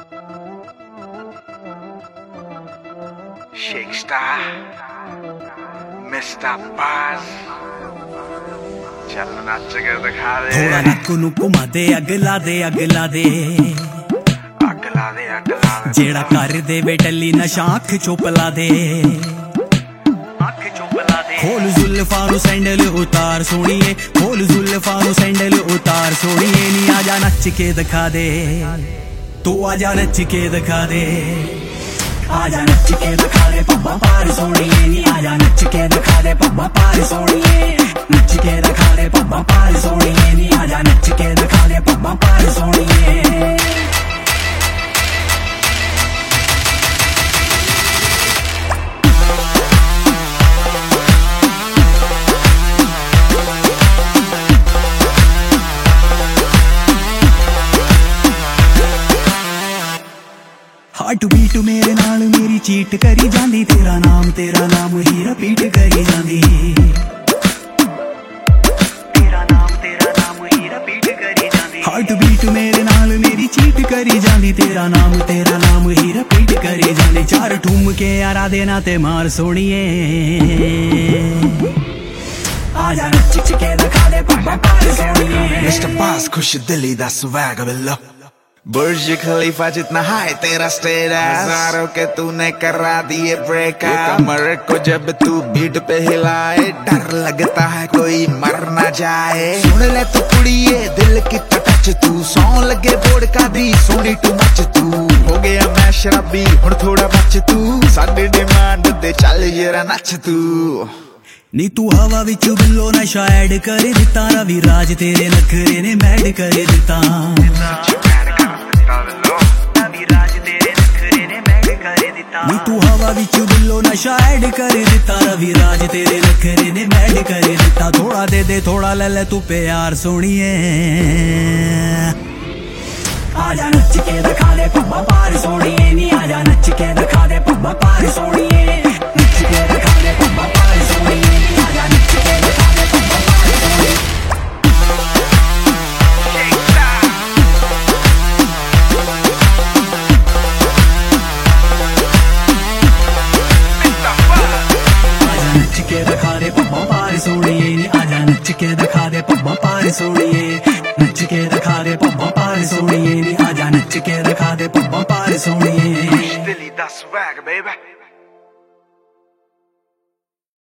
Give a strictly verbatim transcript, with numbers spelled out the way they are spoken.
Shake Star, mister बाज, चल नाच के दिखा दे। थोड़ा नक्कू नुक्कू मादे अगला दे अगला दे अगला दे अगला दे जेड़ा कर दे बेटली नशा अख चुपला दे अख चुपला दे। खोल जुल्फानु सैंडल उतार सोनिए, खोल जुल्फानु सैंडल उतार सोनिए, नी आजा नच के दिखा दे, तू आजा नच के दिखा दे, आजा नच के दिखा दे पब्बा पार सोनिए, नी आजा नच के दिखा दे पब्बा पार सोनिए, नच के दिखा दे पब्बा पार सोनिए, नी आजा नच के दिखा दे पब्बा पार सोनिए। हार्ट बीट मेरे नाल मेरी चीट करी जांदी, तेरा नाम तेरा नाम ही रिपीट करी जांदी, तेरा नाम तेरा नाम ही रिपीट करी जांदी। हार्ट बीट मेरे नाल मेरी चीट करी जांदी, तेरा नाम तेरा नाम ही रिपीट करी जांदी। चार ठुमके यारा देना ते मार सोनिए, आजा नच के दिखा दे पब्बा पार सोनिए। मिस्टर बाज खुश दिली दा स्वैग बिल्लो, बुर्ज खलीफा जितना हाई तेरा स्टेटस, हजारों के तूने करा दिए ब्रेकअप। कमर को जब तू बीट पे हिलाए डर लगता है कोई मर ना जाए। सुन ले तू कुड़िए दिल की टच तू, सौ लगे बोर्ड का दी सोनी टू मच तू। हो गया मैं शराबी हुण थोड़ा बच तू, साडी डिमांड दे चल जरा नच तू। नी तू हवा विच बिल्लो नशा ऐड कर दिता, रवि राज तेरे नखरे ने मैड कर दिता, नी तू हवा विच बिल्लो नशा ऐड कर दिता, रवि राज तेरे नखरे ने मैड कर दिता। थोड़ा दे दे थोड़ा ले ले तू प्यार सोनिए, आजा नच के दिखा दे पब्बा पार सोनिए, नी आजा नच के दिखा दे पब्बा पार सोनिए, नच के दिखा दे पब्बा पार सोनिए, नी आजा नच के दिखा दे पब्बा पार सोनिए। नच के दिखा दे पब्बा पार सोनिए, नी आजा नच के दिखा दे पब्बा पार सोनिए, नच के दिखा दे पब्बा पार सोनिए, नी आजा नच के दिखा दे पब्बा पार सोनिए। दिली दा स्वैग बेबी।